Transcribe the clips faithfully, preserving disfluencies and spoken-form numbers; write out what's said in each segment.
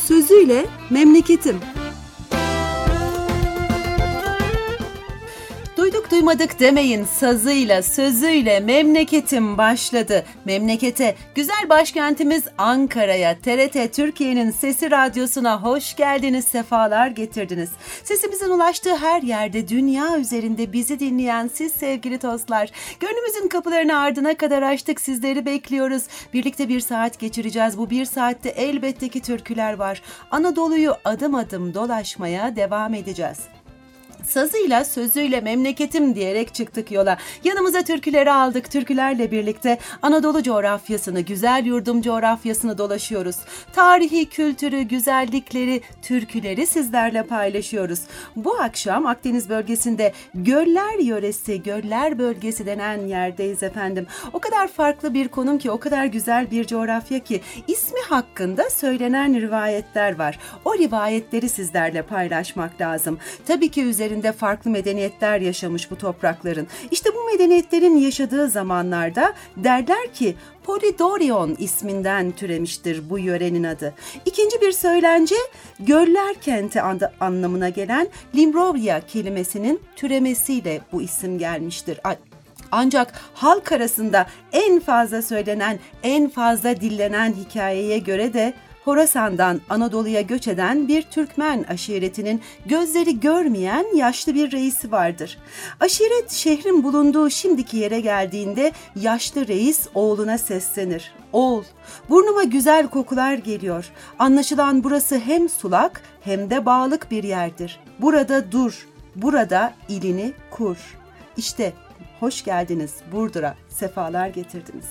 sözüyle memleketim. Duyduk duymadık demeyin, sazıyla, sözüyle memleketim başladı. Memlekete, güzel başkentimiz Ankara'ya, T R T Türkiye'nin Sesi Radyosu'na hoş geldiniz, sefalar getirdiniz. Sesimizin ulaştığı her yerde, dünya üzerinde bizi dinleyen siz sevgili dostlar. Gönlümüzün kapılarını ardına kadar açtık, sizleri bekliyoruz. Birlikte bir saat geçireceğiz. Bu bir saatte elbette ki türküler var. Anadolu'yu adım adım dolaşmaya devam edeceğiz. Sazıyla, sözüyle memleketim diyerek çıktık yola. Yanımıza türküleri aldık. Türkülerle birlikte Anadolu coğrafyasını, güzel yurdum coğrafyasını dolaşıyoruz. Tarihi, kültürü, güzellikleri, türküleri sizlerle paylaşıyoruz. Bu akşam Akdeniz bölgesinde Göller Yöresi, Göller Bölgesi denen yerdeyiz efendim. O kadar farklı bir konum ki, o kadar güzel bir coğrafya ki ismi hakkında söylenen rivayetler var. O rivayetleri sizlerle paylaşmak lazım. Tabii ki üzerinde farklı medeniyetler yaşamış bu toprakların. İşte bu medeniyetlerin yaşadığı zamanlarda derler ki Polidorion isminden türemiştir bu yörenin adı. İkinci bir söylence, göller kenti anlamına gelen Limrovya kelimesinin türemesiyle bu isim gelmiştir. Ancak halk arasında en fazla söylenen, en fazla dillenen hikayeye göre de Horasan'dan Anadolu'ya göç eden bir Türkmen aşiretinin gözleri görmeyen yaşlı bir reisi vardır. Aşiret şehrin bulunduğu şimdiki yere geldiğinde yaşlı reis oğluna seslenir. Oğul, burnuma güzel kokular geliyor. Anlaşılan burası hem sulak hem de bağlık bir yerdir. Burada dur, burada ilini kur. İşte hoş geldiniz Burdur'a, sefalar getirdiniz.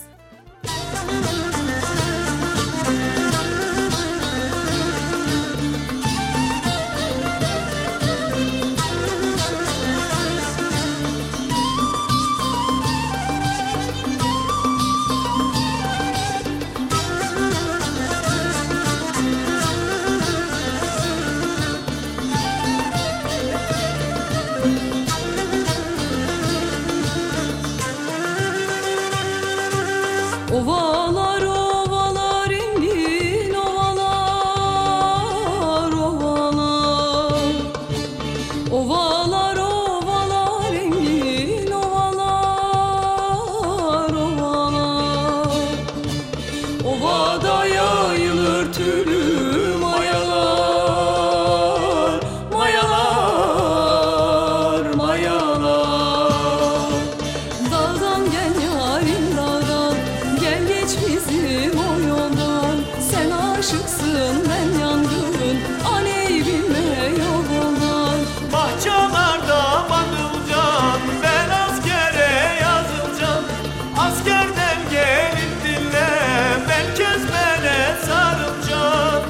Ovalar ovalar engin ovalar ovalar Ovalar ovalar engin ovalar ovalar Ovada yayılır tülü mayalar mayalar mayalar Dağdan gel yarim dağdan gel geç bizim o yoldan Sen aşıksın ben yangın aley bilme yoldan Bahçalarda bakılcan ben askere yazılcan Askerden gelip dinle ben kezmene sarılcan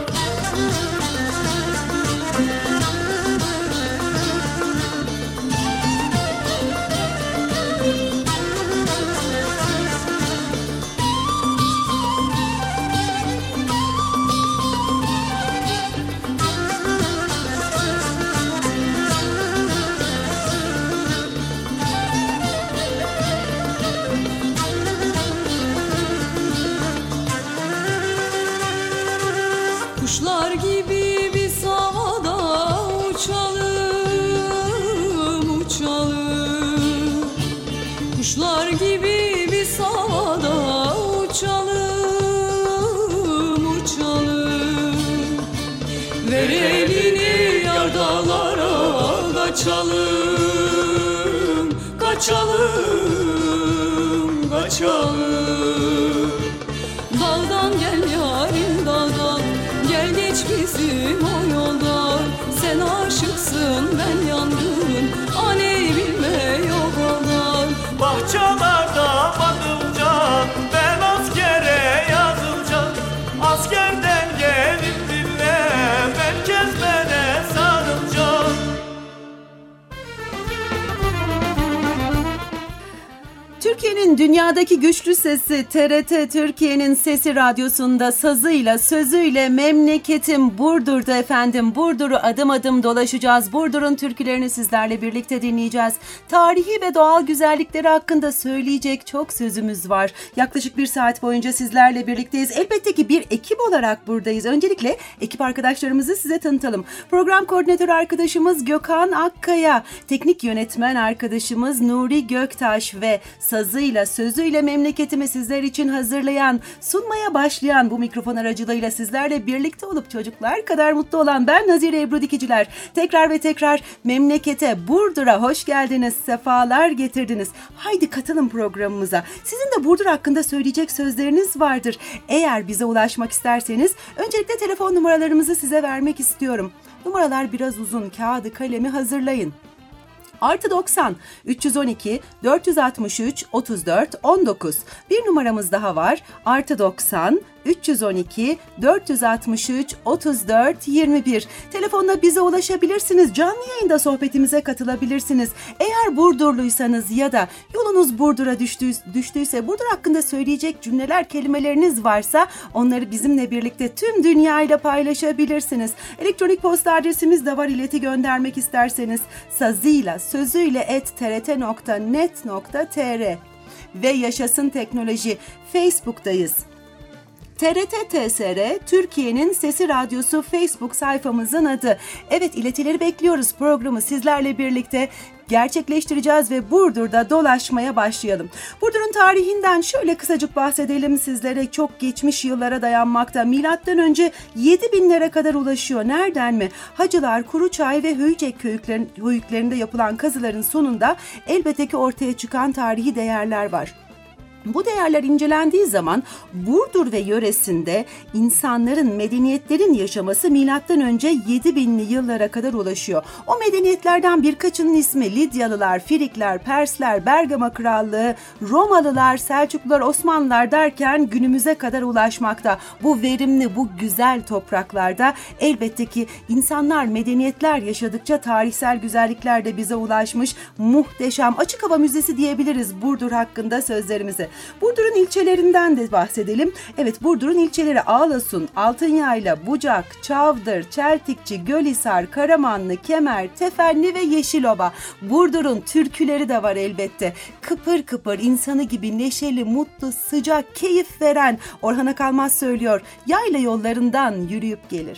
Kuşlar gibi biz havada uçalım, uçalım Kuşlar gibi biz havada uçalım, uçalım Ver elini yar dağlara kaçalım, kaçalım, kaçalım Dağdan gel yarim dağdan gel geç bizim o yoldan Sen aşıksın ben yangın aley bilme yoldan Bahçalarda bakılcan ben askere yazılcan Askerden gelip dinle ben kezmene sarılcan Türkiye'nin Türkiye'nin dünyadaki güçlü sesi T R T Türkiye'nin Sesi Radyosu'nda sazıyla, sözüyle memleketim Burdur'da efendim. Burdur'u adım adım dolaşacağız. Burdur'un türkülerini sizlerle birlikte dinleyeceğiz. Tarihi ve doğal güzellikleri hakkında söyleyecek çok sözümüz var. Yaklaşık bir saat boyunca sizlerle birlikteyiz. Elbette ki bir ekip olarak buradayız. Öncelikle ekip arkadaşlarımızı size tanıtalım. Program koordinatörü arkadaşımız Gökhan Akkaya, teknik yönetmen arkadaşımız Nuri Göktaş ve sazıyla, sözüyle memleketimi sizler için hazırlayan, sunmaya başlayan, bu mikrofon aracılığıyla sizlerle birlikte olup çocuklar kadar mutlu olan ben Nazire Ebru Dikiciler. Tekrar ve tekrar memlekete, Burdur'a hoş geldiniz, sefalar getirdiniz. Haydi katılın programımıza. Sizin de Burdur hakkında söyleyecek sözleriniz vardır. Eğer bize ulaşmak isterseniz öncelikle telefon numaralarımızı size vermek istiyorum. Numaralar biraz uzun, kağıdı kalemi hazırlayın. Artı doksan, üç yüz on iki, dört yüz altmış üç, otuz dört, on dokuz. Bir numaramız daha var. Artı doksan, üç yüz on iki, dört yüz altmış üç, otuz dört, yirmi bir. Telefonla bize ulaşabilirsiniz. Canlı yayında sohbetimize katılabilirsiniz. Eğer Burdurluysanız ya da yolunuz Burdur'a düştüyse, Burdur hakkında söyleyecek cümleler, kelimeleriniz varsa onları bizimle birlikte tüm dünyayla paylaşabilirsiniz. Elektronik posta adresimiz de var. İleti göndermek isterseniz sazıyla, sözüyle et t r t nokta net nokta t r ve Yaşasın Teknoloji Facebook'tayız. T R T T S R Türkiye'nin Sesi Radyosu Facebook sayfamızın adı. Evet, iletileri bekliyoruz. Programı sizlerle birlikte gerçekleştireceğiz ve Burdur'da dolaşmaya başlayalım. Burdur'un tarihinden şöyle kısacık bahsedelim sizlere. Çok geçmiş yıllara dayanmakta. Milattan önce yedi binlere kadar ulaşıyor. Nereden mi? Hacılar, Kuruçay ve Höycek köyüklerin, höyüklerinde yapılan kazıların sonunda elbette ki ortaya çıkan tarihi değerler var. Bu değerler incelendiği zaman Burdur ve yöresinde insanların, medeniyetlerin yaşaması milattan önce yedi binli yıllara kadar ulaşıyor. O medeniyetlerden birkaçının ismi Lidyalılar, Frikler, Persler, Bergama Krallığı, Romalılar, Selçuklular, Osmanlılar derken günümüze kadar ulaşmakta. Bu verimli, bu güzel topraklarda elbette ki insanlar, medeniyetler yaşadıkça tarihsel güzellikler de bize ulaşmış. Muhteşem, açık hava müzesi diyebiliriz Burdur hakkında sözlerimizi. Burdur'un ilçelerinden de bahsedelim. Evet, Burdur'un ilçeleri Ağlasun, Altınyayla, Bucak, Çavdır, Çeltikçi, Gölhisar, Karamanlı, Kemer, Tefenli ve Yeşilova. Burdur'un türküleri de var elbette. Kıpır kıpır, insanı gibi neşeli, mutlu, sıcak, keyif veren. Orhan Akalmaz söylüyor, yayla yollarından yürüyüp gelir.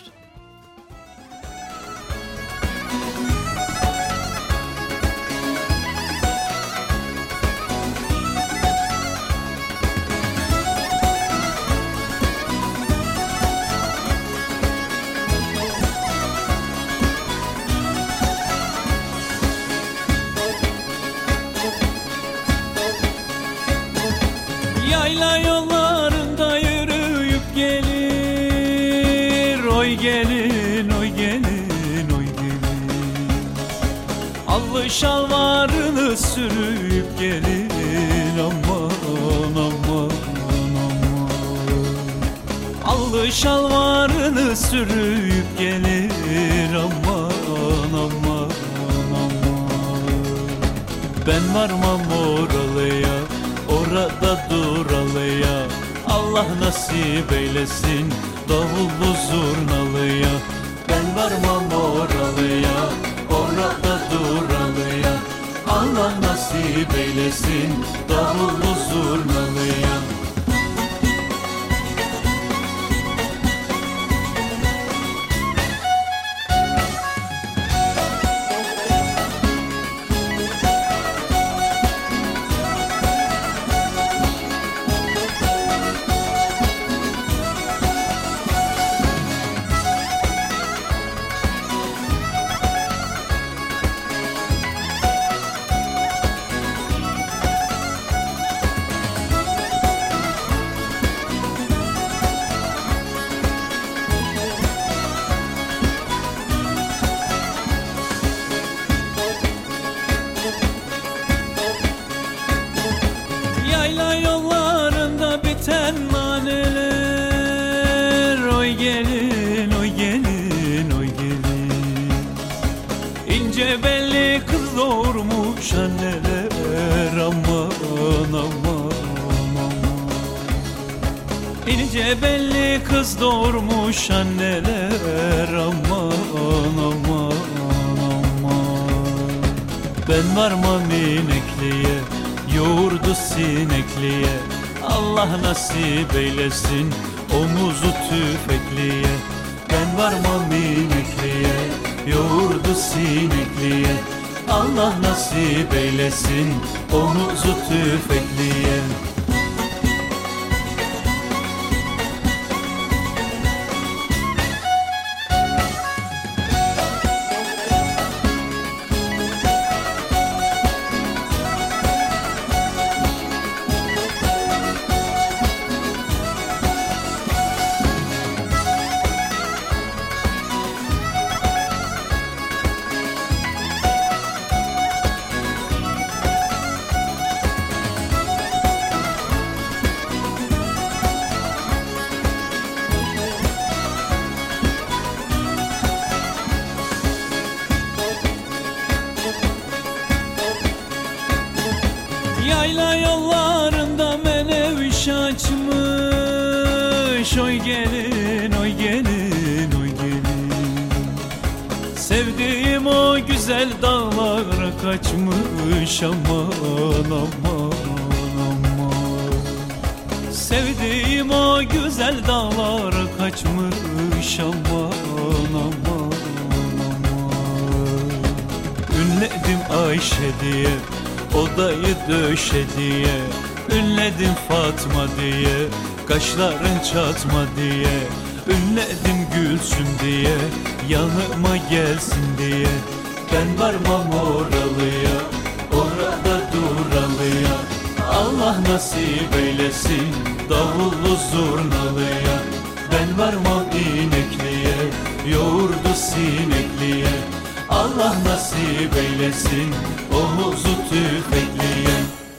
Yayla yollarında yürüyüp gelir, oy gelin, oy gelin, oy gelin. Allı şalvarını sürüp gelin, aman aman aman. Allı şalvarını sürüp gelir, aman aman aman. Ben varmam oralıya, orada duralıya, Allah nasip eylesin davullu zurnalıya. Ben varmam oralıya, orada duralıya, Allah nasip eylesin davullu zurnalıya. Yayla yollarında biten naneler, oy gelin, oy gelin, oy gelin. İnce belli kız doğurmuş anneler, aman aman İnce belli kız doğurmuş anneler, aman aman aman. Ben varmam inekliye, yoğurdu sinekliye, Allah nasip eylesin omuzu tüfekliye. Ben varmam inekliye, yoğurdu sinekliye, Allah nasip eylesin omuzu tüfekliye. Yayla yollarında meneviş açmış, oy gelin, oy gelin, oy gelin. Sevdiğim o güzel dağlara kaçmış, aman aman aman. Sevdiğim o güzel dağlara kaçmış, aman aman aman. Ünledim Ayşe diye, odayı döşe diye, ünledim Fatma diye, kaşların çatma diye, ünledim Gülsüm diye, yanıma gelsin diye. Ben varmam oralıya, orada duralıya, Allah nasip eylesin davullu zurnalıya. Ben varmam inekliye, yoğurdu sinekliye, Allah nasip eylesin omuzu tüfekliye.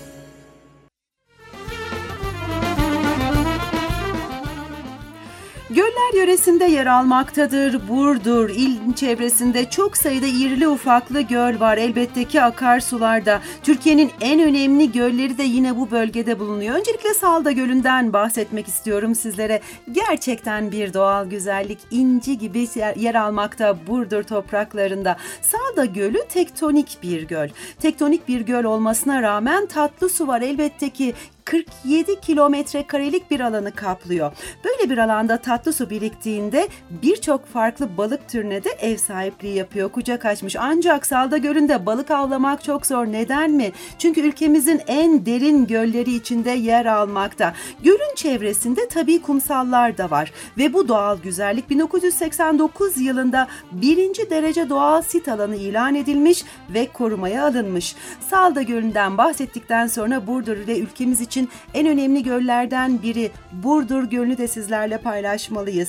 Göller yöresinde yer almaktadır. Burdur il çevresinde çok sayıda irili ufaklı göl var. Elbette ki akarsularda. Türkiye'nin en önemli gölleri de yine bu bölgede bulunuyor. Öncelikle Salda Gölü'nden bahsetmek istiyorum sizlere. Gerçekten bir doğal güzellik, inci gibi yer almakta Burdur topraklarında. Salda Gölü tektonik bir göl. Tektonik bir göl olmasına rağmen tatlı su var elbette ki. kırk yedi kilometre karelik bir alanı kaplıyor. Böyle bir alanda tatlı su biriktiğinde birçok farklı balık türüne de ev sahipliği yapıyor, kucak açmış. Ancak Salda Gölü'nde balık avlamak çok zor. Neden mi? Çünkü ülkemizin en derin gölleri içinde yer almakta. Gölün çevresinde tabii kumsallar da var ve bu doğal güzellik bin dokuz yüz seksen dokuz yılında birinci derece doğal sit alanı ilan edilmiş ve korumaya alınmış. Salda Gölü'nden bahsettikten sonra Burdur ve ülkemiz için en önemli göllerden biri Burdur Gölü'nü de sizlerle paylaşmalıyız.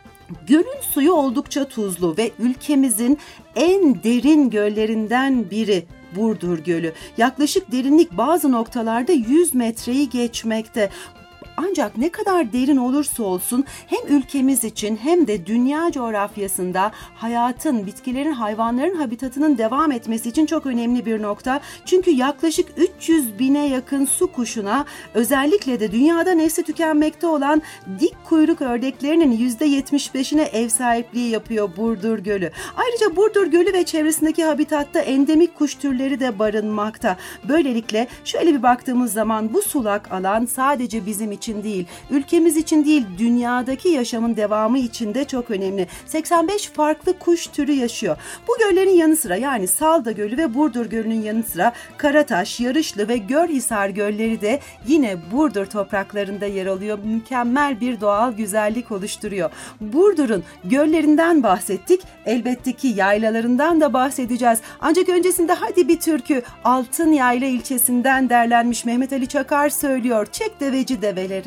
Gölün suyu oldukça tuzlu ve ülkemizin en derin göllerinden biri Burdur Gölü. Yaklaşık derinlik bazı noktalarda yüz metreyi geçmekte. Ancak ne kadar derin olursa olsun hem ülkemiz için hem de dünya coğrafyasında hayatın, bitkilerin, hayvanların habitatının devam etmesi için çok önemli bir nokta. Çünkü yaklaşık üç yüz bine yakın su kuşuna, özellikle de dünyada nesli tükenmekte olan dik kuyruk ördeklerinin yüzde yetmiş beşine ev sahipliği yapıyor Burdur Gölü. Ayrıca Burdur Gölü ve çevresindeki habitatta endemik kuş türleri de barınmakta. Böylelikle şöyle bir baktığımız zaman bu sulak alan sadece bizim için değil, ülkemiz için değil, dünyadaki yaşamın devamı için de çok önemli. seksen beş farklı kuş türü yaşıyor. Bu göllerin yanı sıra, yani Salda Gölü ve Burdur Gölü'nün yanı sıra Karataş, Yarışlı ve Gölhisar gölleri de yine Burdur topraklarında yer alıyor. Mükemmel bir doğal güzellik oluşturuyor. Burdur'un göllerinden bahsettik. Elbette ki yaylalarından da bahsedeceğiz. Ancak öncesinde hadi bir türkü Altınyayla ilçesinden derlenmiş. Mehmet Ali Çakar söylüyor. Çek deveci develeri.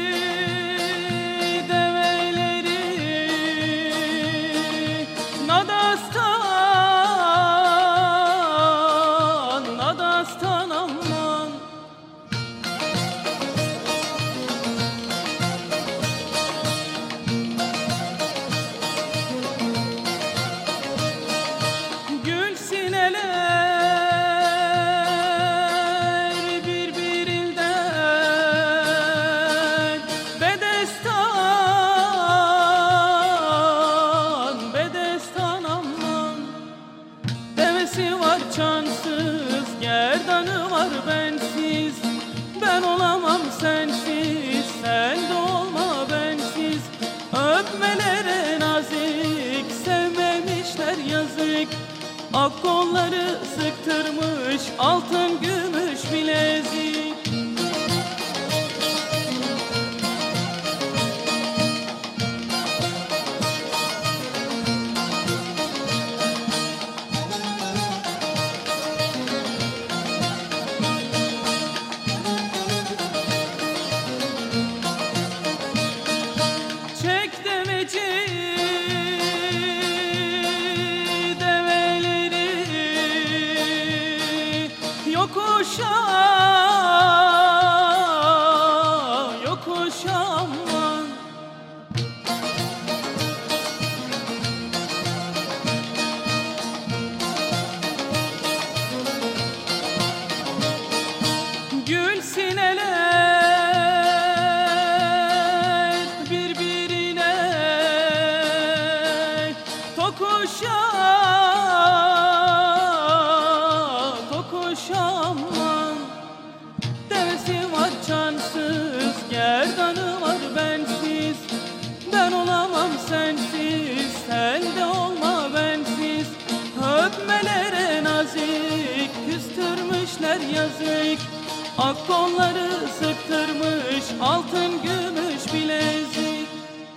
Nada gerdanı var bensiz. Ben olamam sensiz, sen de olma bensiz. Öpmelere nazik, sevmemişler yazık. Ak kolları sıktırmış, altın gümüş bilezik. Yazık, ak kolları sıktırmış, altın gümüş bilezik.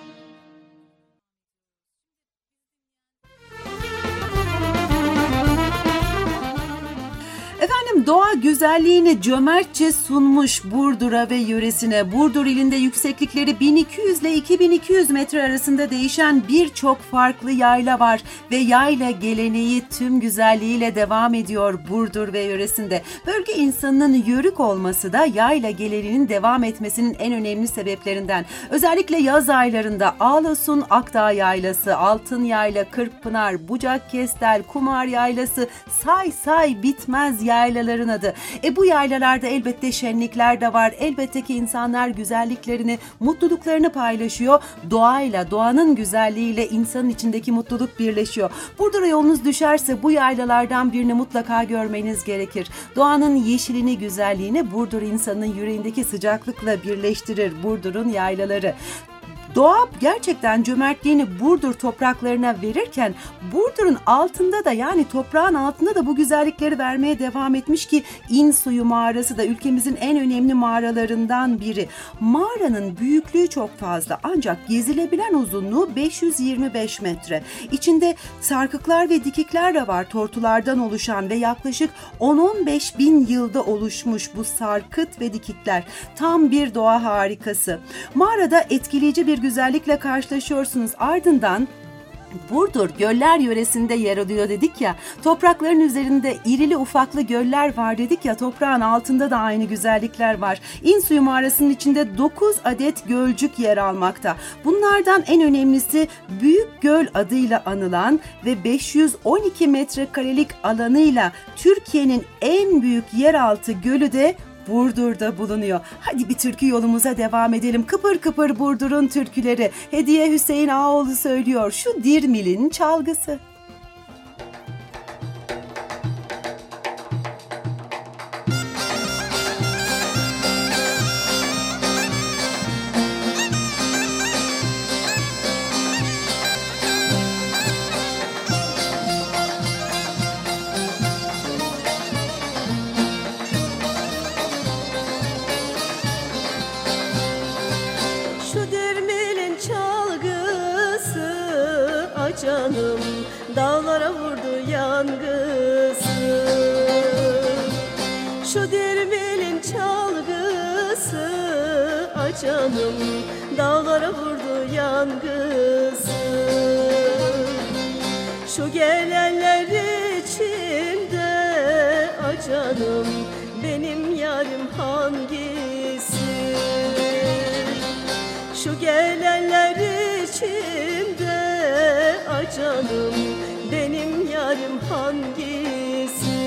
Efendim, doğa güzelliğini cömertçe sunmuş Burdur'a ve yöresine. Burdur ilinde yükseklikleri bin iki yüz ile iki bin iki yüz metre arasında değişen birçok farklı yayla var ve yayla geleneği tüm güzelliğiyle devam ediyor Burdur ve yöresinde. Bölge insanının yörük olması da yayla geleneğinin devam etmesinin en önemli sebeplerinden. Özellikle yaz aylarında Ağlasun Akdağ Yaylası, Altın Yayla, Kırkpınar, Bucak Kestel, Kumar Yaylası, say say bitmez yaylaların adı. E bu yaylalarda elbette şenlikler de var. Elbette ki insanlar güzelliklerini, mutluluklarını paylaşıyor. Doğayla, doğanın güzelliğiyle insanın içindeki mutluluk birleşiyor. Burdur'a yolunuz düşerse bu yaylalardan birini mutlaka görmeniz gerekir. Doğanın yeşilini, güzelliğini Burdur insanının yüreğindeki sıcaklıkla birleştirir Burdur'un yaylaları. Doğa gerçekten cömertliğini Burdur topraklarına verirken Burdur'un altında da, yani toprağın altında da bu güzellikleri vermeye devam etmiş ki İnsuyu mağarası da ülkemizin en önemli mağaralarından biri. Mağaranın büyüklüğü çok fazla ancak gezilebilen uzunluğu beş yüz yirmi beş metre. İçinde sarkıklar ve dikikler de var, tortulardan oluşan ve yaklaşık on on beş bin yılda oluşmuş bu sarkıt ve dikikler. Tam bir doğa harikası. Mağarada etkileyici bir güzellikle karşılaşıyorsunuz. Ardından Burdur göller yöresinde yer alıyor dedik ya, toprakların üzerinde irili ufaklı göller var dedik ya, toprağın altında da aynı güzellikler var. İnsuyu mağarasının içinde dokuz adet gölcük yer almakta. Bunlardan en önemlisi Büyük Göl adıyla anılan ve beş yüz on iki metrekarelik alanıyla Türkiye'nin en büyük yeraltı gölü de Burdur'da bulunuyor. Hadi bir türkü yolumuza devam edelim. Kıpır kıpır Burdur'un türküleri. Hediye Hüseyin Ağaoğlu söylüyor. Şu Dirmil'in çalgısı. Canım dağlara vurdu yangısı. Şu dirmilin çalgısı, ay canım dağlara vurdu yangısı. Şu gelenler içinde, ay canım benim yarim hangisi? Şu gelenler içinde, ay canım benim yarim hangisi?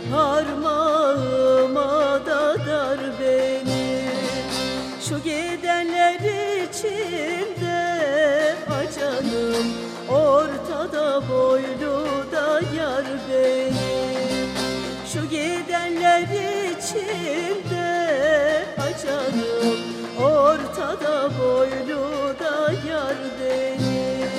parmağıma da dar benim. Şu gidenler içinde acanım, ortada boyluda yar benim. Şu gidenler içinde acanım, ortada boyluda yar benim.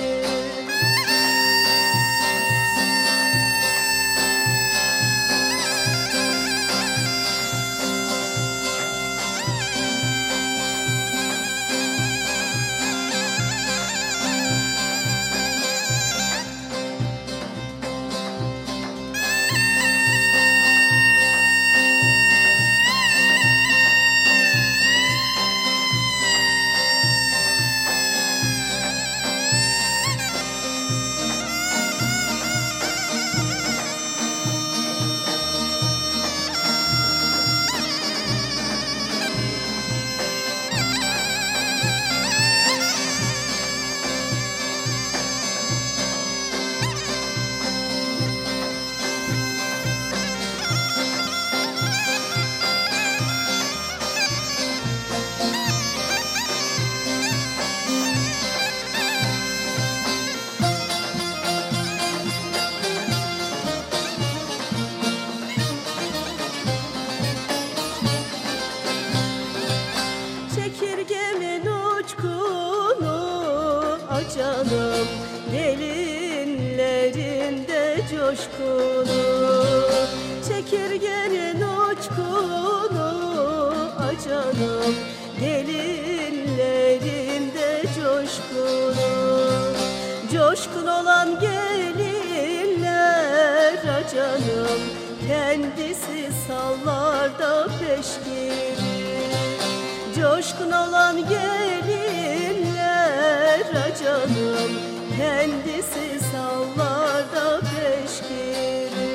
Çekirgemin uçkunu açalım, gelinlerinde coşkunu. Çekirgenin uçkunu açalım, gelinlerinde coşkunu. Coşkun olan gelinler açalım, kendisi sallarda peşkiri. Coşkun olan gelinler acanım, kendisi sallarda peşkiri.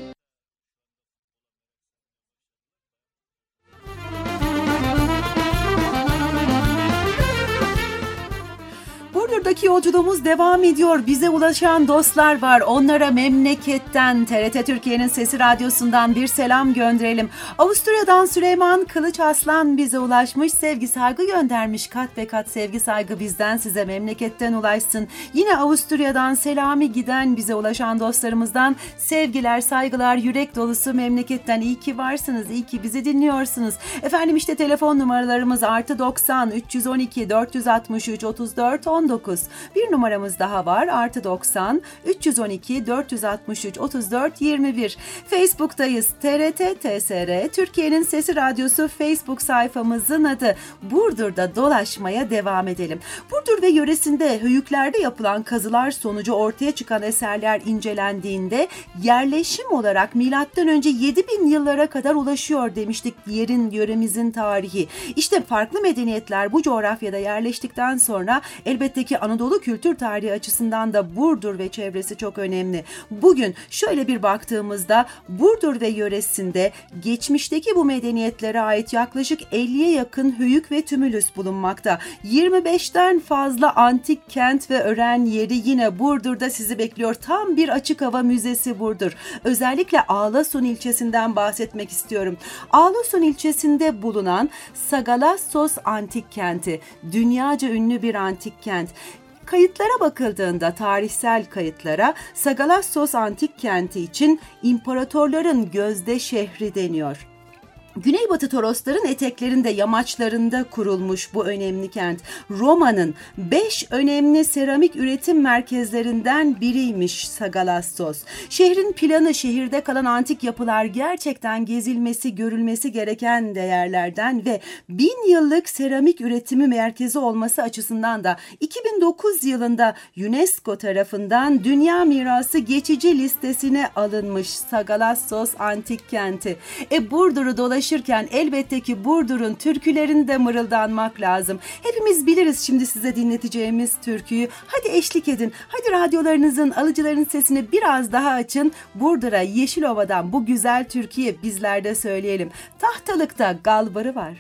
Burdur'daki yolculuğumuz devam ediyor. Bize ulaşan dostlar var. Onlara memleketten, T R T Türkiye'nin Sesi Radyosu'ndan bir selam gönderelim. Avusturya'dan Süleyman Kılıç Aslan bize ulaşmış. Sevgi saygı göndermiş. Kat ve kat sevgi saygı bizden size memleketten ulaşsın. Yine Avusturya'dan Selami Giden bize ulaşan dostlarımızdan sevgiler, saygılar, yürek dolusu memleketten. İyi ki varsınız, iyi ki bizi dinliyorsunuz. Efendim işte telefon numaralarımız artı doksan, üç yüz on iki, dört yüz altmış üç, otuz dört on dokuz. Bir numaramız daha var. Artı doksan, üç yüz on iki, dört yüz altmış üç, otuz dört yirmi bir. Facebook'tayız. T R T T S R Türkiye'nin Sesi Radyosu Facebook sayfamızın adı. Burdur'da dolaşmaya devam edelim. Burdur ve yöresinde höyüklerde yapılan kazılar sonucu ortaya çıkan eserler incelendiğinde yerleşim olarak milattan önce yedi bin yıllara kadar ulaşıyor demiştik yerin, yöremizin tarihi. İşte farklı medeniyetler bu coğrafyada yerleştikten sonra elbette ki Anadolu kültür tarihi açısından da Burdur ve çevresi çok önemli. Bugün şöyle bir baktığımızda Burdur ve yöresinde geçmişteki bu medeniyetlere ait yaklaşık elliye yakın höyük ve tümülüs bulunmakta. yirmi beşten fazla antik kent ve ören yeri yine Burdur'da sizi bekliyor. Tam bir açık hava müzesi Burdur. Özellikle Ağlasun ilçesinden bahsetmek istiyorum. Ağlasun ilçesinde bulunan Sagalassos antik kenti, dünyaca ünlü bir antik kent. Kayıtlara bakıldığında, tarihsel kayıtlara Sagalassos antik kenti için imparatorların gözde şehri deniyor. Güneybatı Torosların eteklerinde, yamaçlarında kurulmuş bu önemli kent, Roma'nın beş önemli seramik üretim merkezlerinden biriymiş Sagalassos. Şehrin planı, şehirde kalan antik yapılar gerçekten gezilmesi, görülmesi gereken değerlerden ve bin yıllık seramik üretimi merkezi olması açısından da iki bin dokuz yılında UNESCO tarafından Dünya Mirası geçici listesine alınmış Sagalassos antik kenti. E Burdur'u dolaşırken elbette ki Burdur'un türkülerini de mırıldanmak lazım. Hepimiz biliriz şimdi size dinleteceğimiz türküyü. Hadi eşlik edin. Hadi radyolarınızın, alıcıların sesini biraz daha açın. Burdur'a, Yeşilova'dan bu güzel türküyü bizler de söyleyelim. Tahtalıkta galbarı var.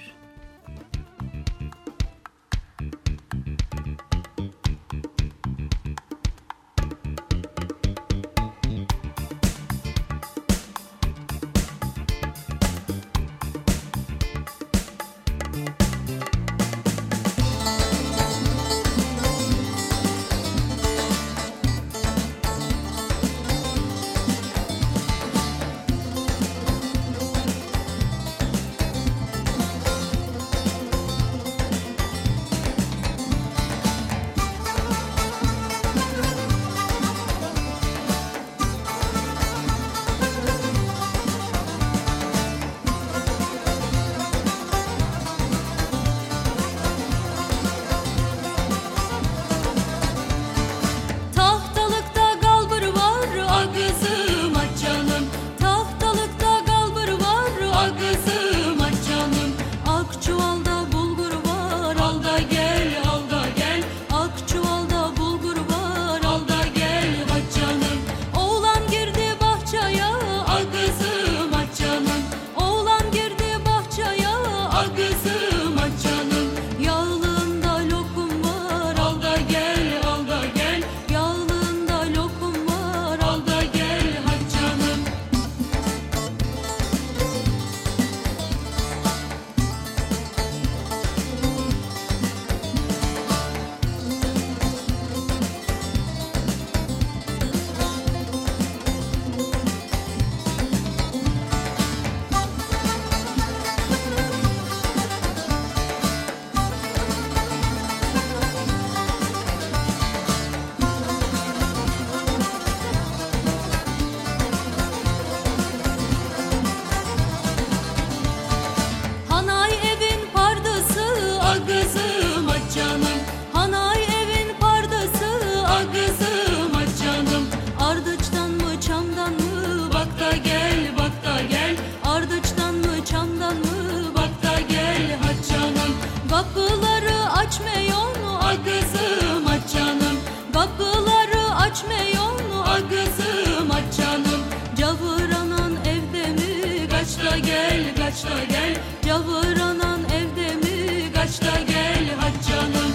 da gel, kaç da gel. Yavur anan evde mi? Kaç da gel hadi canım.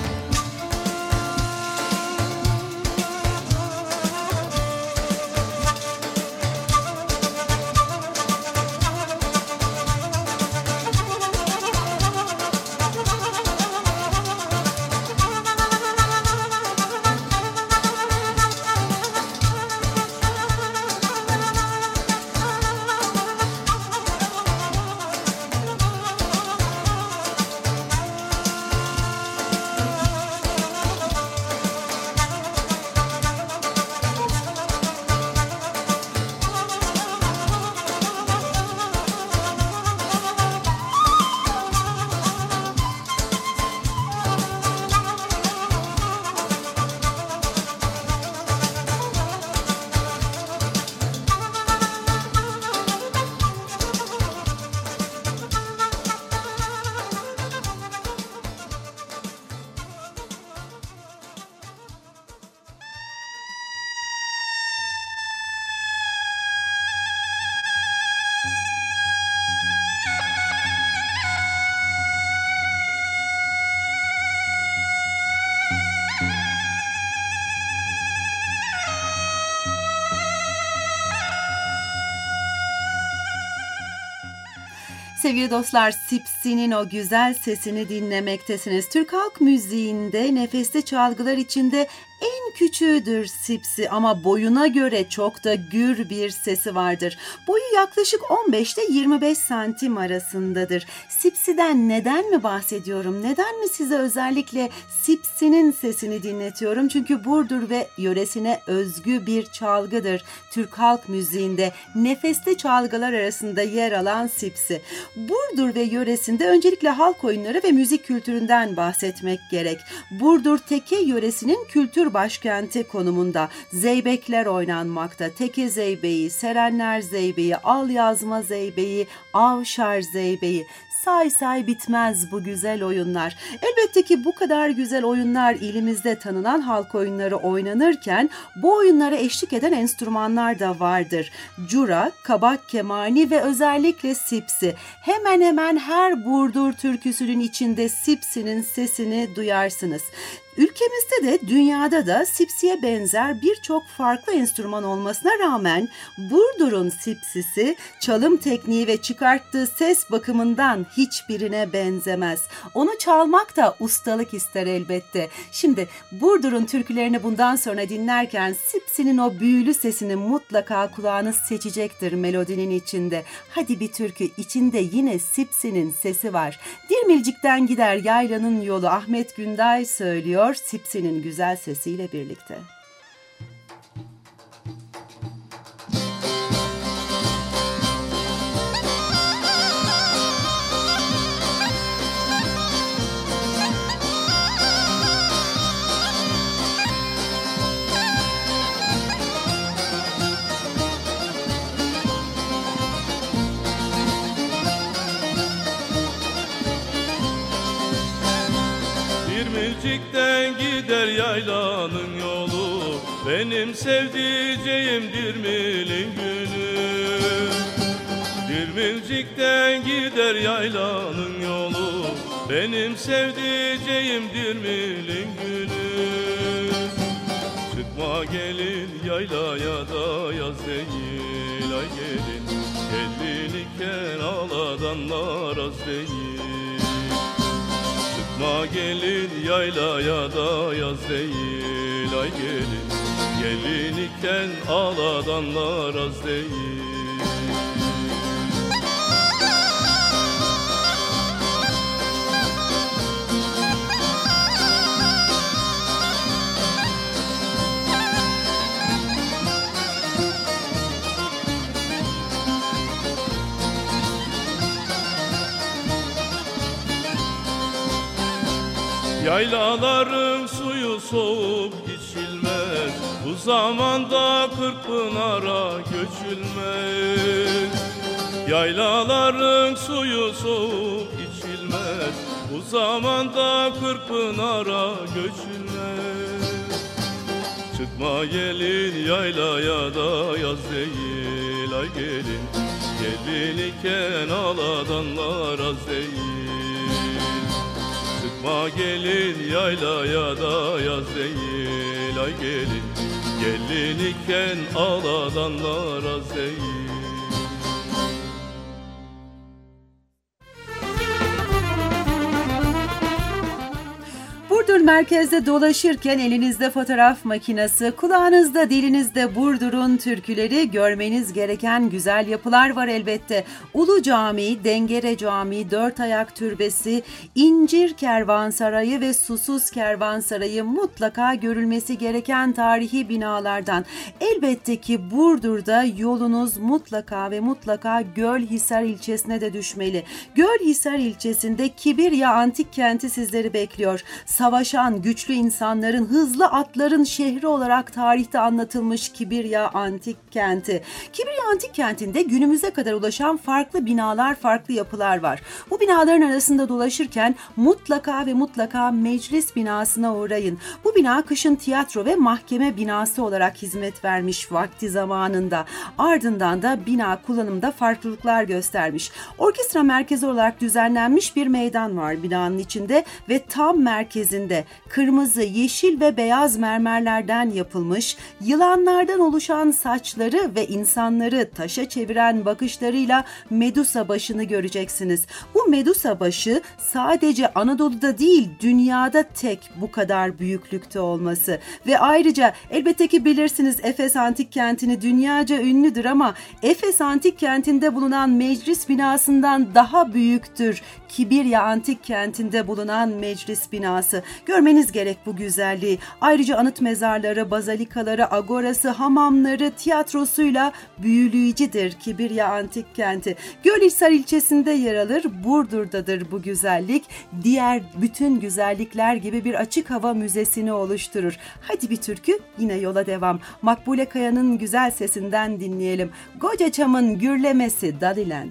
Sevgili dostlar, Sipsi'nin o güzel sesini dinlemektesiniz. Türk halk müziğinde nefesli çalgılar içinde en küçüğüdür Sipsi ama boyuna göre çok da gür bir sesi vardır. Boyu yaklaşık on beş ile yirmi beş santim arasındadır. Sipsi'den neden mi bahsediyorum? Neden mi size özellikle Sipsi'nin sesini dinletiyorum? Çünkü Burdur ve yöresine özgü bir çalgıdır. Türk halk müziğinde nefesli çalgılar arasında yer alan Sipsi. Burdur ve yöresinde öncelikle halk oyunları ve müzik kültüründen bahsetmek gerek. Burdur Teke yöresinin kültür başkenti konumunda. Zeybekler oynanmakta. Teke zeybeği, Serenler zeybeği, Al yazma zeybeği, Avşar zeybeği. Say say bitmez bu güzel oyunlar. Elbette ki bu kadar güzel oyunlar ilimizde tanınan halk oyunları oynanırken bu oyunlara eşlik eden enstrümanlar da vardır. Cura, kabak kemani ve özellikle Sipsi. Hemen hemen her Burdur türküsünün içinde Sipsi'nin sesini duyarsınız. Ülkemizde de dünyada da Sipsi'ye benzer birçok farklı enstrüman olmasına rağmen Burdur'un Sipsi'si çalım tekniği ve çıkarttığı ses bakımından hiçbirine benzemez. Onu çalmak da ustalık ister elbette. Şimdi Burdur'un türkülerini bundan sonra dinlerken Sipsi'nin o büyülü sesini mutlaka kulağınız seçecektir melodinin içinde. Hadi bir türkü içinde yine Sipsi'nin sesi var. Dirmilcik'ten gider yaylanın yolu, Ahmet Günday söylüyor Sipsi'nin güzel sesiyle birlikte. Dirmilcik'ten gider yaylanın yolu, benim sevdiceğim Dirmil'in gülü. Dirmilcik'ten gider yaylanın yolu, benim sevdiceğim Dirmil'in gülü. Çıkma gelin yaylaya da yaz değil, ay gelin gelin iken ağladanlar az değil. Çıkma gelin yaylaya da yaz değil, ay gelin gelin iken ağladanlar az değil. Yaylaların suyu soğuk içilmez, bu zamanda Kırkpınar'a göçülmez. Yaylaların suyu soğuk içilmez, bu zamanda Kırkpınar'a göçülmez. Çıkma gelin yaylaya da yaz değil, ay gelin Gelin iken aladanlar az değil. Çıkma gelin yaylaya da yaz değil. Ay gelin, gelin iken aladanlar az değil. Burdur merkezde dolaşırken elinizde fotoğraf makinesi, kulağınızda dilinizde Burdur'un türküleri, görmeniz gereken güzel yapılar var elbette. Ulu Camii, Dengere Camii, Dört Ayak Türbesi, İncir Kervansarayı ve Susuz Kervansarayı mutlaka görülmesi gereken tarihi binalardan. Elbette ki Burdur'da yolunuz mutlaka ve mutlaka Gölhisar ilçesine de düşmeli. Gölhisar ilçesinde Kibirya Antik Kenti sizleri bekliyor. Savaşan güçlü insanların, hızlı atların şehri olarak tarihte anlatılmış Kibirya Antik Kenti. Kibirya Antik Kenti'nde günümüze kadar ulaşan farklı binalar, farklı yapılar var. Bu binaların arasında dolaşırken mutlaka ve mutlaka meclis binasına uğrayın. Bu bina kışın tiyatro ve mahkeme binası olarak hizmet vermiş vakti zamanında. Ardından da bina kullanımda farklılıklar göstermiş. Orkestra merkezi olarak düzenlenmiş bir meydan var binanın içinde ve tam merkezinde kırmızı, yeşil ve beyaz mermerlerden yapılmış, yılanlardan oluşan saçları ve insanları taşa çeviren bakışlarıyla Medusa başını göreceksiniz. Bu Medusa başı sadece Anadolu'da değil, dünyada tek bu kadar büyüklükte olması ve ayrıca elbette ki bilirsiniz Efes Antik Kenti'ni dünyaca ünlüdür ama Efes Antik Kenti'nde bulunan meclis binasından daha büyüktür Kibirya Antik Kenti'nde bulunan meclis binası. Görmeniz gerek bu güzelliği. Ayrıca anıt mezarları, bazalikaları, agorası, hamamları, tiyatrosuyla büyüleyicidir Kibirya Antik Kenti. Gölhisar ilçesinde yer alır, Burdur'dadır bu güzellik. Diğer bütün güzellikler gibi bir açık hava müzesini oluşturur. Hadi bir türkü, yine yola devam. Makbule Kaya'nın güzel sesinden dinleyelim. Gocaçam'ın gürlemesi Dalilen.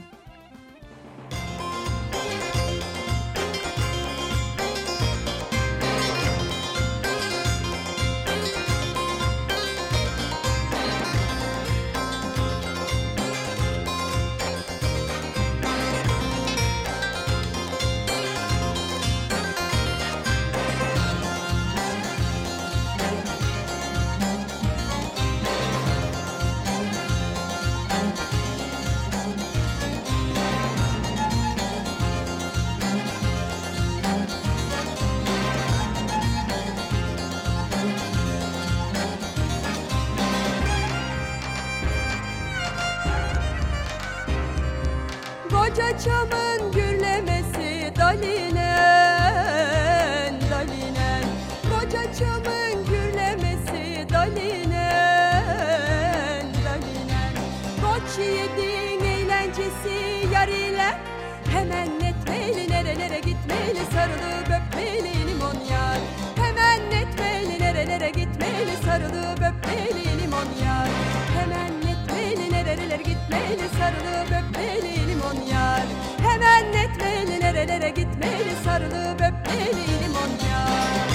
Gocaçam'ın gürlemesi dalinen, dalinen. Gocaçam'ın gürlemesi dalinen, dalinen. Koç yiğidin eğlencesi yar ile hemen netmeli, nerelere gitmeli, sarılıp öpmeli limon yar. Hemen netmeli, nerelere gitmeli, sarılıp öpmeli limon yar. Hemen netmeli, nerelere gitmeli, sarılıp öpmeli limon yar. Hemen netmeli, nerelere gitmeli, sarılıp öpmeli limon yar.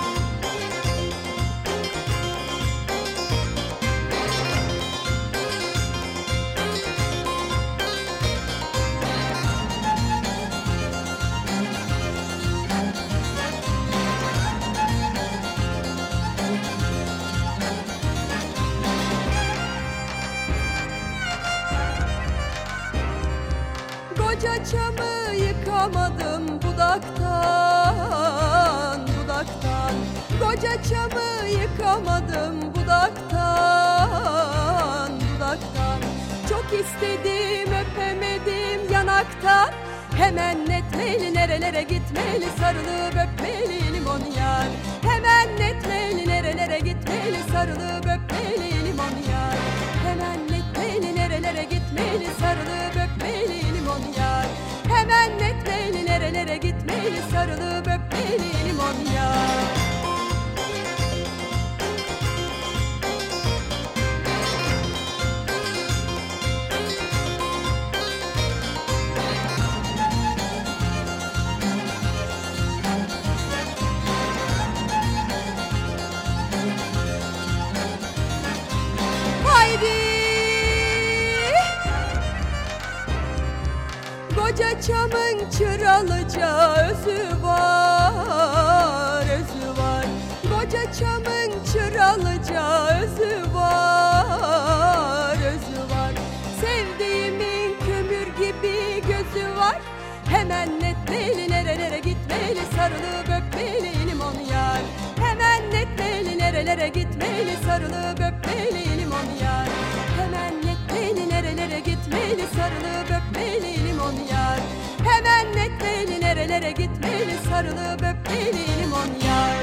Gocaçam'ı yıkamadım budaktan, budaktan. Gocaçam'ı yıkamadım budaktan, budaktan. Çok istedim öpemedim yanaktan. Hemen netmeli, nerelere gitmeli, sarılıp öpmeli limon yar. Hemen netmeli, nerelere gitmeli, sarılıp öpmeli limon yar. Hemen netmeli, nerelere gitmeli, sarılıp öpmeli limon yar. Hemen netmeli, nerelere gitmeli, sarılıp öpmeli limon yar. Koca çamın çıralıca özü var, özü var. Koca çamın çıralıca özü var, özü var. Sevdiğimin kömür gibi gözü var. Hemen netmeli, nerelere gitmeli, sarılıp öpmeli limon yar. Hemen netmeli, nerelere gitmeli, sarılıp öpmeli limon yar. Hemen netmeli, nerelere gitmeli, sarılıp öpmeli limon yar. Hemen netmeli, nerelere gitmeli, sarılıp öpmeli limon yar.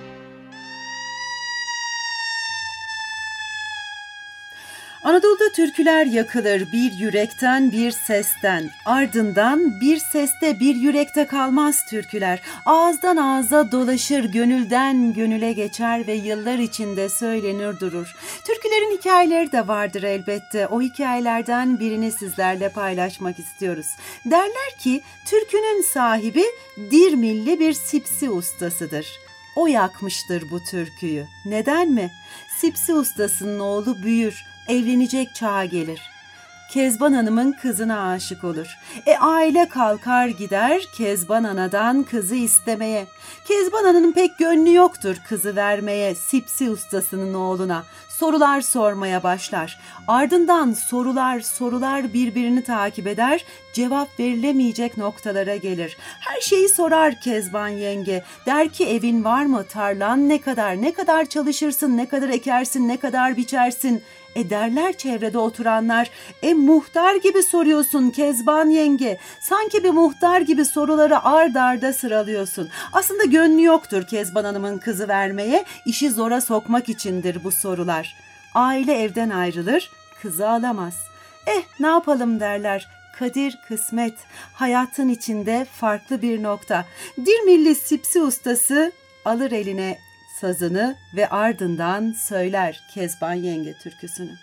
Anadolu'da türküler yakılır bir yürekten bir sesten, ardından bir seste bir yürekte kalmaz türküler. Ağızdan ağza dolaşır, gönülden gönüle geçer ve yıllar içinde söylenir durur. Türkülerin hikayeleri de vardır elbette. O hikayelerden birini sizlerle paylaşmak istiyoruz. Derler ki türkünün sahibi Dirmilli bir sipsi ustasıdır. O yakmıştır bu türküyü. Neden mi? Sipsi ustasının oğlu büyür, evlenecek çağa gelir. Kezban Hanım'ın kızına aşık olur. E aile kalkar gider Kezban Ana'dan kızı istemeye. Kezban Ana'nın pek gönlü yoktur kızı vermeye Sipsi ustasının oğluna. Sorular sormaya başlar. Ardından sorular sorular birbirini takip eder. Cevap verilemeyecek noktalara gelir. Her şeyi sorar Kezban yenge. Der ki evin var mı? Tarlan ne kadar? Ne kadar çalışırsın? Ne kadar ekersin? Ne kadar biçersin? E derler çevrede oturanlar, e muhtar gibi soruyorsun Kezban yenge. Sanki bir muhtar gibi soruları ard arda sıralıyorsun. Aslında gönlü yoktur Kezban Hanım'ın kızı vermeye, işi zora sokmak içindir bu sorular. Aile evden ayrılır, kızı alamaz. Eh ne yapalım derler. Kadir kısmet, hayatın içinde farklı bir nokta. Dirmilli sipsi ustası alır eline sazını ve ardından söyler Kezban yenge türküsünü.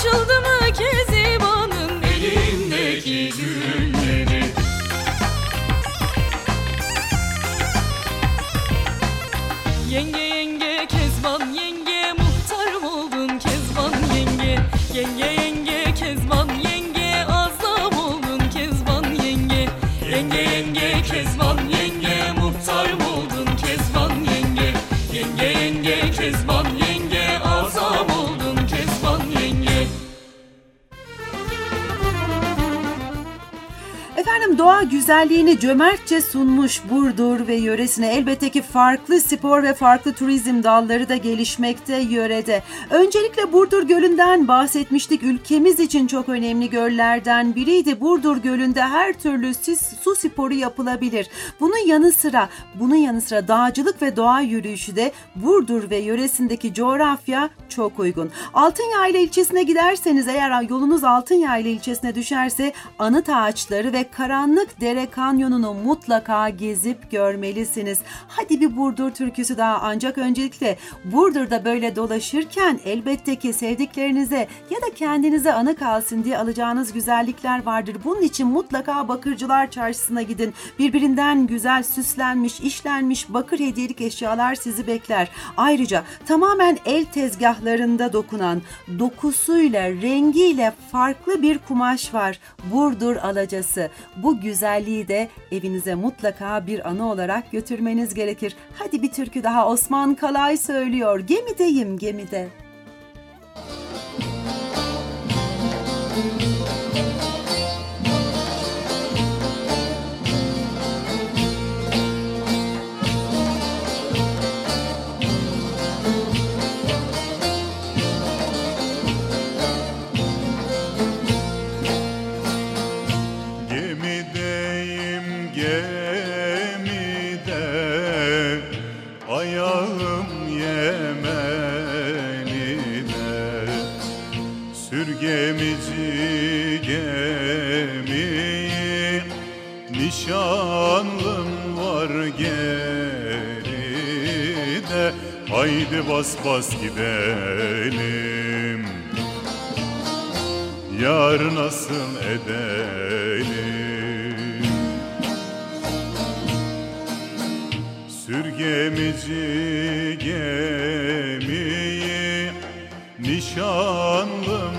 açıldı mı Keziban'ın elindeki gülleri. Yenge yenge Kezban yenge, muhtarım oldun Kezban yenge. Yenge yenge Kezban yenge, azam oldun Kezban yenge. Yenge yenge Kezban yenge, muhtarım oldun Kezban yenge. Yenge yenge Kezban yenge, azam oldun Kezban yenge. Efendim, doğa güzelliğini cömertçe sunmuş Burdur ve yöresine elbette ki farklı spor ve farklı turizm dalları da gelişmekte yörede. Öncelikle Burdur Gölü'nden bahsetmiştik. Ülkemiz için çok önemli göllerden biriydi. Burdur Gölü'nde her türlü su sporu yapılabilir. Bunun yanı sıra, bunun yanı sıra dağcılık ve doğa yürüyüşü de Burdur ve yöresindeki coğrafya çok uygun. Altınyayla ilçesine giderseniz, eğer yolunuz Altınyayla ilçesine düşerse, anıt ağaçları ve karanlık dere kanyonunu mutlaka gezip görmelisiniz. Hadi bir Burdur türküsü daha, ancak öncelikle Burdur'da böyle dolaşırken elbette ki sevdiklerinize ya da kendinize anı kalsın diye alacağınız güzellikler vardır. Bunun için mutlaka Bakırcılar Çarşısı'na gidin. Birbirinden güzel süslenmiş, işlenmiş bakır hediyelik eşyalar sizi bekler. Ayrıca tamamen el tezgahlarında dokunan, dokusuyla, rengiyle farklı bir kumaş var. Burdur alacası. Bu güzelliği de evinize mutlaka bir anı olarak götürmeniz gerekir. Hadi bir türkü daha, Osman Kalay söylüyor. Gemideyim gemide. Gemici gemiyi, nişanlım var geride. Haydi bas bas gidelim, yar nasıl edelim. Sür gemici gemiyi, nişanlım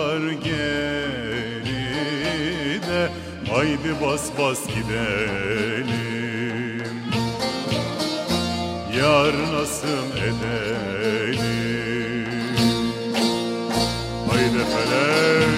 geride. Haydi bas bas gidelim, yar nasıl edelim. Haydi feler.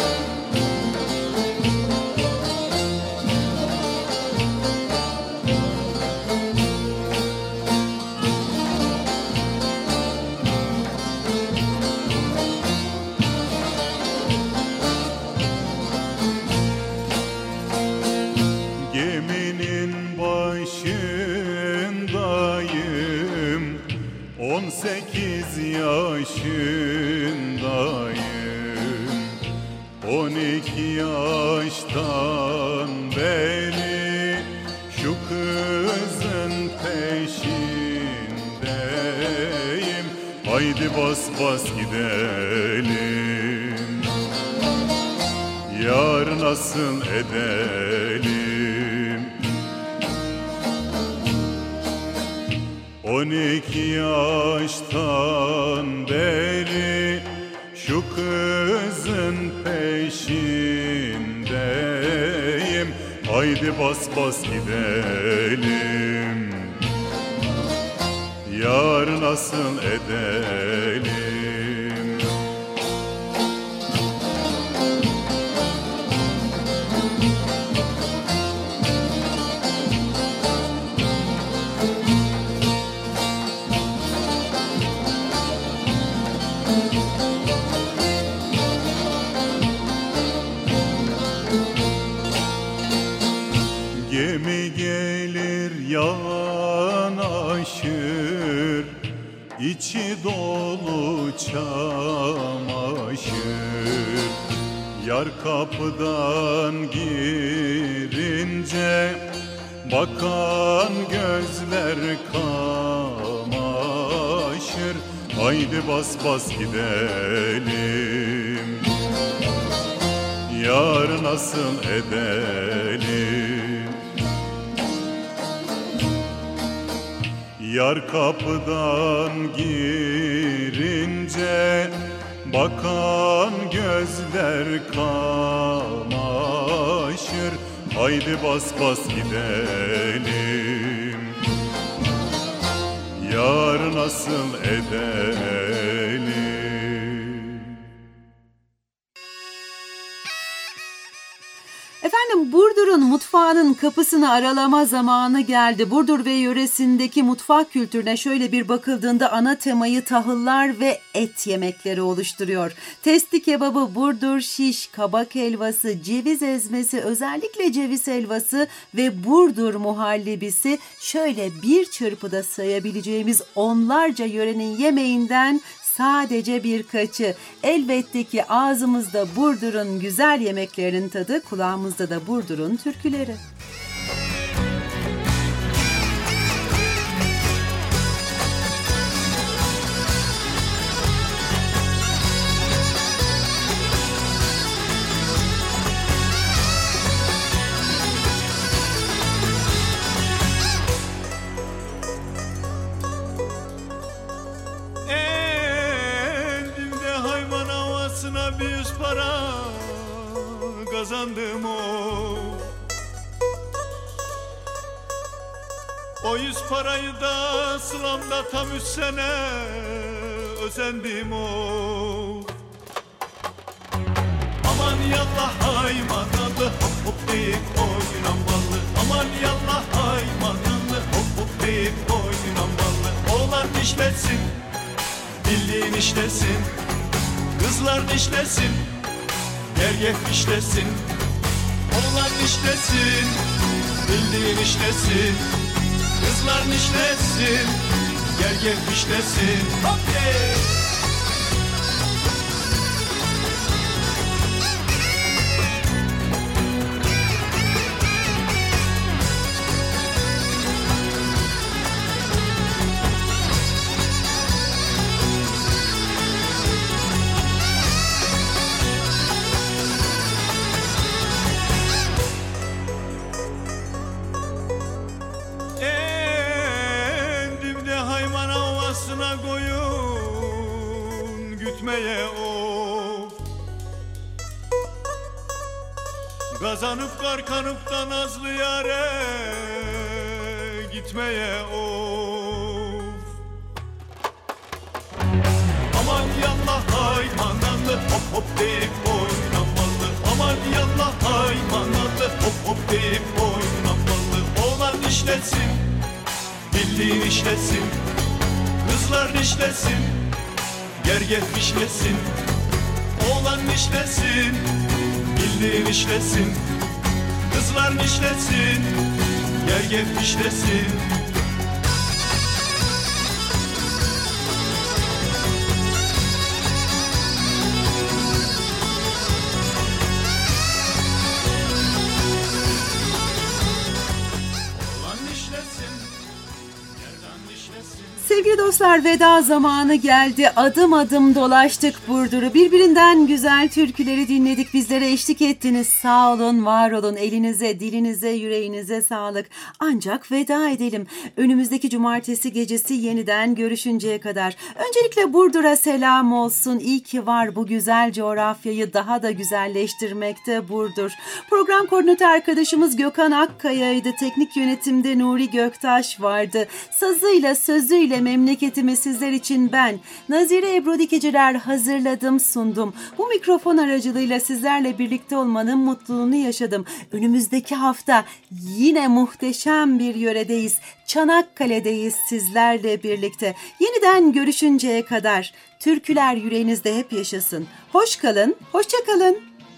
On sekiz yaşındayım, on iki yaştan beri şu kızın peşindeyim. Haydi bas bas gidelim, yar nasıl edelim. On iki yaştan beri şu kızın peşindeyim. Haydi bas bas gidelim, yar nasıl edelim. Gemi gelir yanaşır, içi dolu çamaşır. Yar kapıdan girince bakan gözler kamaşır. Haydi bas bas gidelim, nasıl edelim? Yar kapıdan girince bakan gözler kamaşır. Haydi bas bas gidelim. Yar nasıl edelim? Efendim, Burdur'un mutfağının kapısını aralama zamanı geldi. Burdur ve yöresindeki mutfak kültürüne şöyle bir bakıldığında ana temayı tahıllar ve et yemekleri oluşturuyor. Testi kebabı, Burdur şiş, kabak helvası, ceviz ezmesi, özellikle ceviz helvası ve Burdur muhallebisi, şöyle bir çırpıda sayabileceğimiz onlarca yörenin yemeğinden sadece birkaçı. Elbette ki ağzımızda Burdur'un güzel yemeklerinin tadı, kulağımızda da Burdur'un türküleri. Bir yüz para kazandım o. O yüz parayı da sılamda tam üç sene özendim o. Aman yallah haymanlı hop hop deyip oynan ballı. Aman yallah haymanlı hop hop deyip oynan ballı. Oğlan işlesin, bildiğin işlesin. Kızlar işlesin, gergef işlesin. Oğlan işlesin, bildiğin işlesin. Kızlar işlesin, gergef işlesin. Hop yeah! Koyun gütmeye of. Kazanıp karkanıp da nazlı yare gitmeye of. Aman yallah haymananlı hop hop deyip oynamalı. Aman yallah haymananlı hop hop deyip oynamalı. Oğlan işlesin, bildiğin işlesin. Kızlar işlesin, gergef işlesin. Oğlan işlesin, bildiğin işlesin. Kızlar işlesin, gergef işlesin. Sevgili dostlar, veda zamanı geldi. Adım adım dolaştık Burdur'u. Birbirinden güzel türküleri dinledik. Bizlere eşlik ettiniz. Sağ olun, var olun. Elinize, dilinize, yüreğinize sağlık. Ancak veda edelim. Önümüzdeki cumartesi gecesi yeniden görüşünceye kadar. Öncelikle Burdur'a selam olsun. İyi ki var, bu güzel coğrafyayı daha da güzelleştirmekte Burdur. Program koordinatörü arkadaşımız Gökhan Akkaya'ydı. Teknik yönetimde Nuri Göktaş vardı. Sazıyla, sözüyle memleketimi sizler için ben, Nazire Ebru Dikiciler hazırladım, sundum. Bu mikrofon aracılığıyla sizlerle birlikte olmanın mutluluğunu yaşadım. Önümüzdeki hafta yine muhteşem bir yöredeyiz. Çanakkale'deyiz sizlerle birlikte. Yeniden görüşünceye kadar türküler yüreğinizde hep yaşasın. Hoş kalın, hoşça kalın.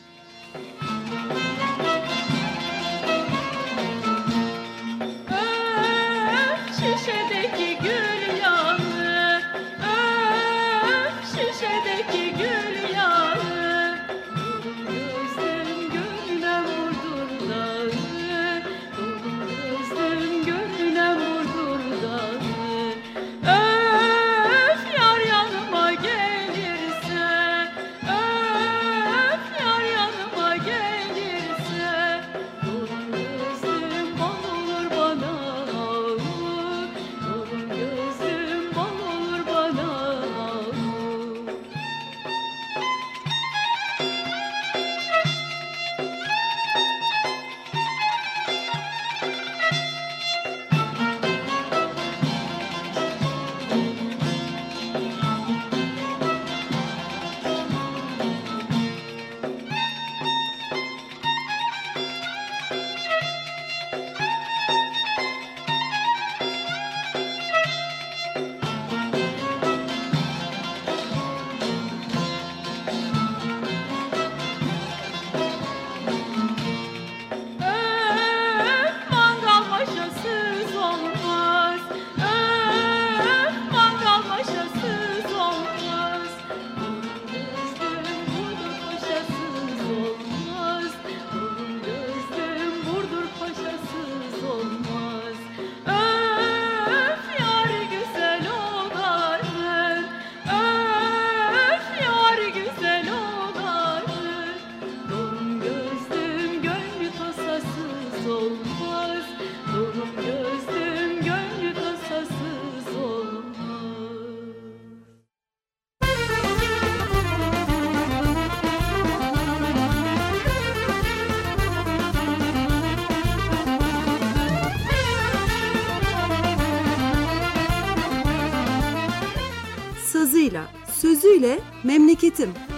Şişedeki gül yağı, öf şişedeki gül yağı. Gözüm gönlüne vurdur dağı, gözüm gönlüne vurdur dağı. Öf yar yanıma gelirse, öf yar sözüyle memleketim.